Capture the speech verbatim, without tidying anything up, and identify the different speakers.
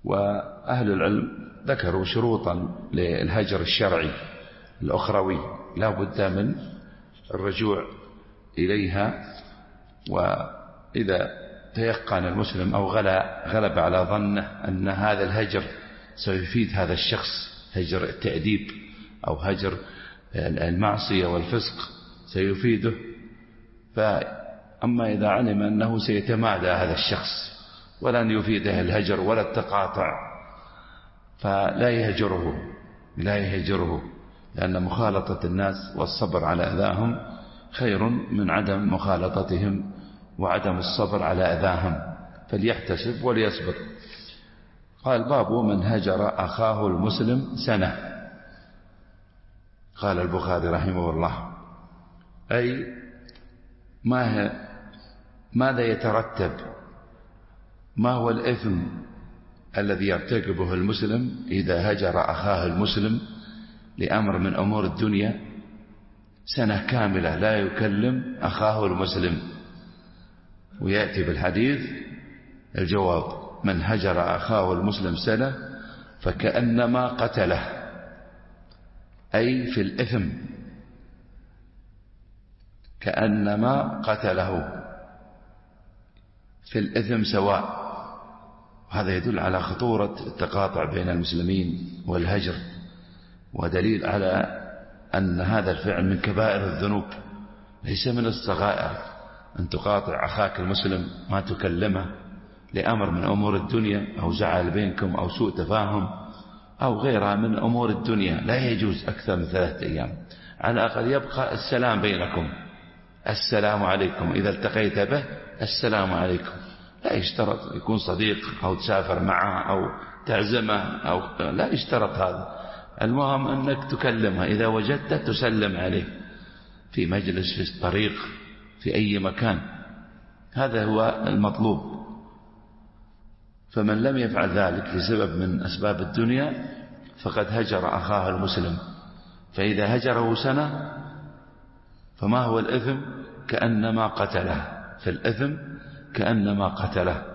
Speaker 1: وأهل العلم ذكروا شروطا للهجر الشرعي الأخروي لا بد من الرجوع إليها، وإذا تيقن المسلم أو غلب على ظنه أن هذا الهجر سيفيد هذا الشخص، هجر التأديب أو هجر المعصية والفسق سيفيده، فأما إذا علم أنه سيتمادى هذا الشخص ولن يفيده الهجر ولا التقاطع فلا يهجره لا يهجره لأن مخالطة الناس والصبر على أذاهم خير من عدم مخالطتهم وعدم الصبر على أذاهم، فليحتسب وليصبر. قال باب من هجر أخاه المسلم سنة. قال البخاري رحمه الله أي ما ماذا يترتب، ما هو الإثم الذي يرتكبه المسلم إذا هجر أخاه المسلم لأمر من أمور الدنيا سنة كاملة لا يكلم أخاه المسلم. ويأتي بالحديث الجواب: من هجر أخاه المسلم سنة فكأنما قتله، أي في الإثم كأنما قتله، في الإثم سواء. وهذا يدل على خطورة التقاطع بين المسلمين والهجر، ودليل على أن هذا الفعل من كبائر الذنوب ليس من الصغائر، أن تقاطع أخاك المسلم ما تكلمه لأمر من أمور الدنيا أو زعل بينكم أو سوء تفاهم أو غيرها من أمور الدنيا، لا يجوز أكثر من ثلاثة أيام، على الأقل يبقى السلام بينكم، السلام عليكم، إذا التقيت به السلام عليكم، لا يشترط يكون صديق أو تسافر معه أو تعزمه أو لا يشترط هذا، المهم أنك تكلمها إذا وجدت تسلم عليه في مجلس في الطريق في أي مكان، هذا هو المطلوب. فمن لم يفعل ذلك لسبب من أسباب الدنيا فقد هجر أخاه المسلم، فإذا هجره سنة فما هو الإثم؟ كأنما قتله، في الإثم كأنما قتله.